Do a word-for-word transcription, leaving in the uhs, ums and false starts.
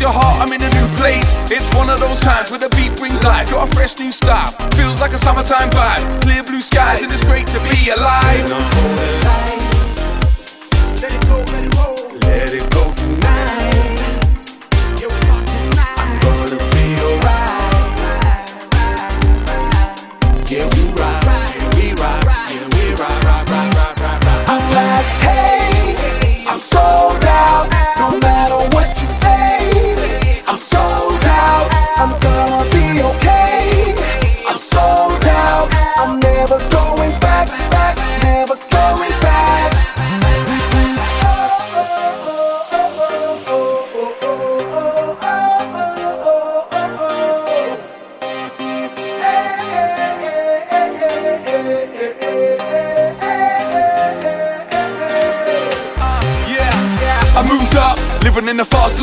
your heart, I'm in a new place. It's one of those times where the beat brings life. Got a fresh new style, feels like a summertime vibe. Clear blue skies and it's great to be alive. Let it go, let it roll. Let it go tonight. Yo, it's on tonight. I'm gonna be alright. Yeah, we ride, we ride, yeah, we ride, ride, ride, ride, ride, ride. I'm like, hey, I'm sold out. No matter what you say, I'm sold out. I'm gonna be okay. I'm sold out. I'm never going back, back, never going back. I moved up, living in the fast